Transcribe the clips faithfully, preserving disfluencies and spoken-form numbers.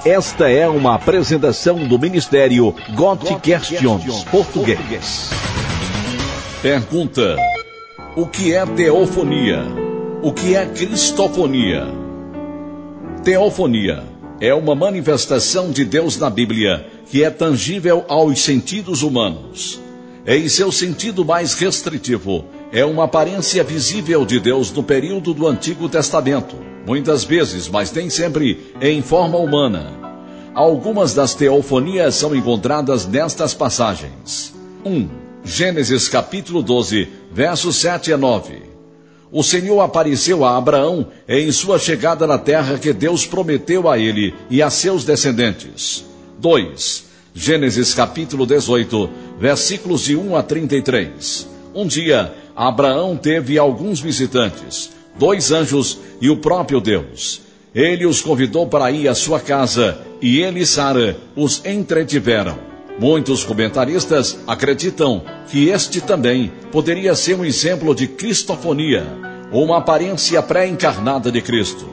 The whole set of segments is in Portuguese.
Esta é uma apresentação do Ministério God Questions Português. Pergunta: o que é teofonia? O que é cristofonia? Teofonia é uma manifestação de Deus na Bíblia que é tangível aos sentidos humanos. Em seu sentido mais restritivo, é uma aparência visível de Deus no período do Antigo Testamento, muitas vezes, mas nem sempre, em forma humana. Algumas das teofonias são encontradas nestas passagens. um. Gênesis capítulo doze, versos sete a nove. O Senhor apareceu a Abraão em sua chegada na terra que Deus prometeu a ele e a seus descendentes. dois. Gênesis capítulo dezoito, versículos de um a trinta e três. Um dia, Abraão teve alguns visitantes, dois anjos e o próprio Deus. Ele os convidou para ir à sua casa e ele e Sara os entretiveram. Muitos comentaristas acreditam que este também poderia ser um exemplo de cristofonia, uma aparência pré-encarnada de Cristo.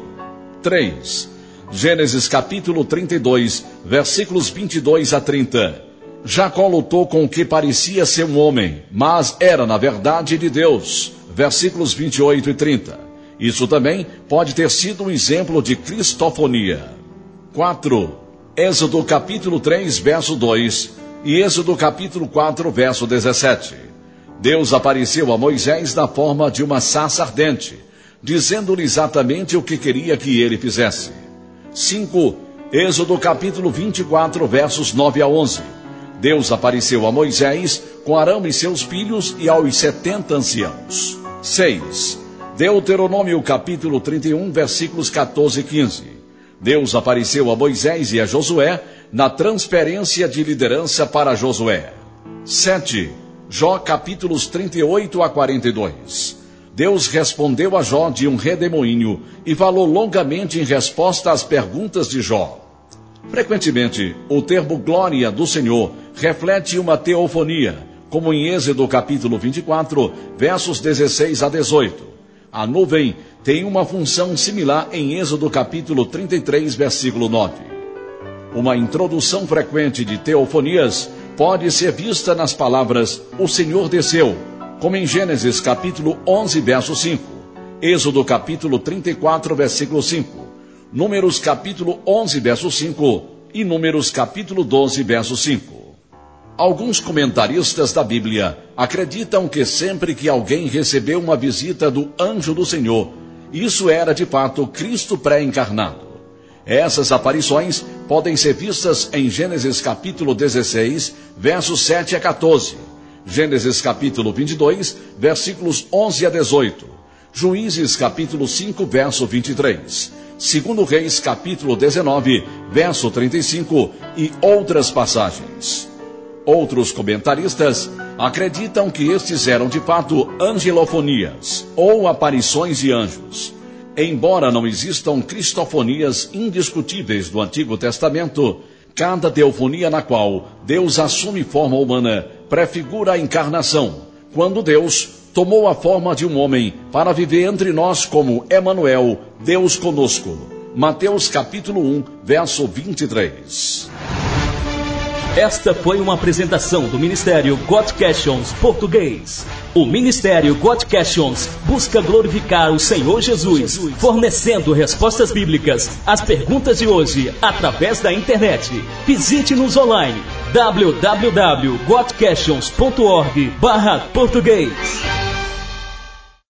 três. Gênesis capítulo trinta e dois, versículos vinte e dois a trinta. Jacó lutou com o que parecia ser um homem, mas era na verdade de Deus. Versículos vinte e oito e trinta. Isso também pode ter sido um exemplo de cristofonia. quatro. Êxodo capítulo três, verso dois e Êxodo capítulo quatro, verso dezessete. Deus apareceu a Moisés na forma de uma sarça ardente, dizendo-lhe exatamente o que queria que ele fizesse. cinco. Êxodo capítulo vinte e quatro, versos nove a onze. Deus apareceu a Moisés com Arão e seus filhos e aos setenta anciãos. seis. Deuteronômio capítulo trinta e um, versículos quatorze e quinze. Deus apareceu a Moisés e a Josué na transferência de liderança para Josué. sete. Jó capítulos trinta e oito a quarenta e dois. Deus respondeu a Jó de um redemoinho e falou longamente em resposta às perguntas de Jó. Frequentemente, o termo glória do Senhor reflete uma teofonia, como em Êxodo capítulo vinte e quatro, versos dezesseis a dezoito. A nuvem tem uma função similar em Êxodo capítulo trinta e três, versículo nove. Uma introdução frequente de teofonias pode ser vista nas palavras "o Senhor desceu", como em Gênesis capítulo onze, verso cinco, Êxodo capítulo trinta e quatro, versículo cinco, Números capítulo onze, verso cinco e Números capítulo doze, verso cinco. Alguns comentaristas da Bíblia acreditam que sempre que alguém recebeu uma visita do anjo do Senhor, isso era de fato Cristo pré-encarnado. Essas aparições podem ser vistas em Gênesis capítulo dezesseis, versos sete a quatorze, Gênesis capítulo vinte e dois, versículos onze a dezoito, Juízes capítulo cinco, verso vinte e três, Segundo Reis capítulo dezenove, verso trinta e cinco e outras passagens. Outros comentaristas acreditam que estes eram de fato angelofonias, ou aparições de anjos. Embora não existam cristofonias indiscutíveis do Antigo Testamento, cada teofonia na qual Deus assume forma humana prefigura a encarnação, quando Deus tomou a forma de um homem para viver entre nós como Emanuel, Deus conosco. Mateus capítulo um, verso vinte e três. Esta foi uma apresentação do Ministério God Questions Português. O Ministério God Questions busca glorificar o Senhor Jesus, fornecendo respostas bíblicas às perguntas de hoje através da internet. Visite-nos online w w w ponto god questions ponto org barra português.